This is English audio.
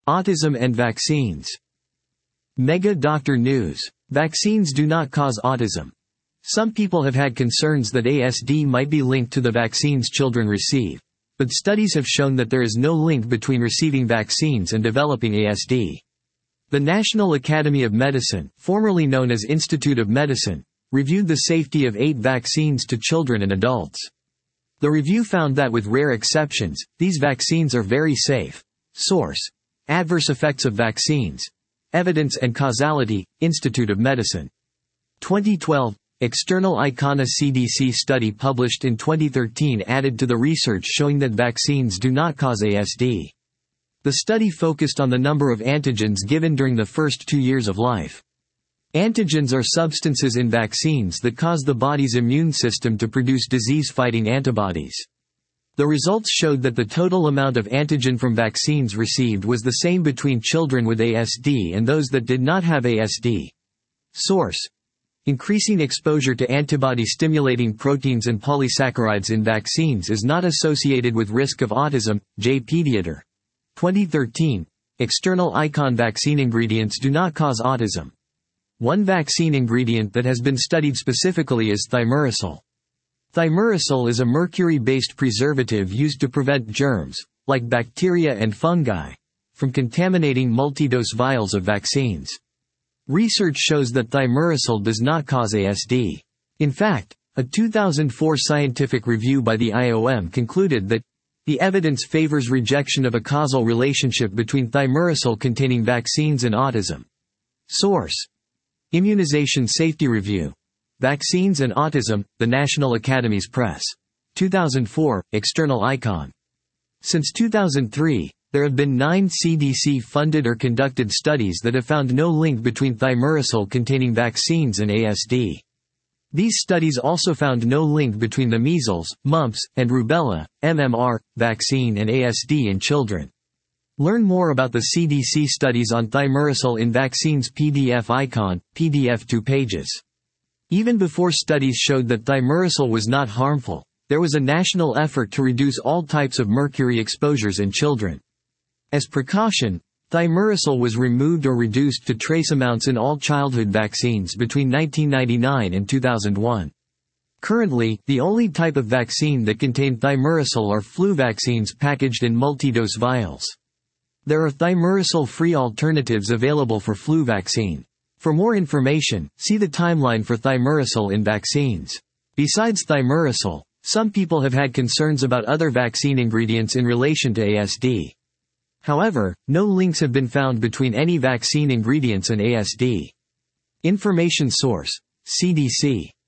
Autism and vaccines. Mega Doctor News. Vaccines do not cause autism. Some people have had concerns that ASD might be linked to the vaccines children receive, but studies have shown that there is no link between receiving vaccines and developing ASD. The National Academy of Medicine, formerly known as Institute of Medicine, reviewed the safety of 8 vaccines to children and adults. The review found that with rare exceptions, these vaccines are very safe. Source: Adverse Effects of Vaccines. Evidence and Causality, Institute of Medicine. 2012, External ICONA CDC study published in 2013 added to the research showing that vaccines do not cause ASD. The study focused on the number of antigens given during the first 2 years of life. Antigens are substances in vaccines that cause the body's immune system to produce disease-fighting antibodies. The results showed that the total amount of antigen from vaccines received was the same between children with ASD and those that did not have ASD. Source: Increasing exposure to antibody-stimulating proteins and polysaccharides in vaccines is not associated with risk of autism. J. Pediater. 2013. External ICON vaccine ingredients do not cause autism. One vaccine ingredient that has been studied specifically is thimerosal. Thimerosal is a mercury-based preservative used to prevent germs, like bacteria and fungi, from contaminating multi-dose vials of vaccines. Research shows that thimerosal does not cause ASD. In fact, a 2004 scientific review by the IOM concluded that the evidence favors rejection of a causal relationship between thimerosal-containing vaccines and autism. Source: Immunization Safety Review. Vaccines and Autism, the National Academies Press. 2004, External ICON. Since 2003, there have been 9 CDC-funded or conducted studies that have found no link between thimerosal-containing vaccines and ASD. These studies also found no link between the measles, mumps, and rubella, MMR, vaccine and ASD in children. Learn more about the CDC studies on thimerosal in vaccines PDF icon, PDF 2 pages. Even before studies showed that thimerosal was not harmful, there was a national effort to reduce all types of mercury exposures in children. As precaution, thimerosal was removed or reduced to trace amounts in all childhood vaccines between 1999 and 2001. Currently, the only type of vaccine that contained thimerosal are flu vaccines packaged in multi-dose vials. There are thimerosal-free alternatives available for flu vaccine. For more information, see the timeline for thimerosal in vaccines. Besides thimerosal, some people have had concerns about other vaccine ingredients in relation to ASD. However, no links have been found between any vaccine ingredients and ASD. Information source: CDC.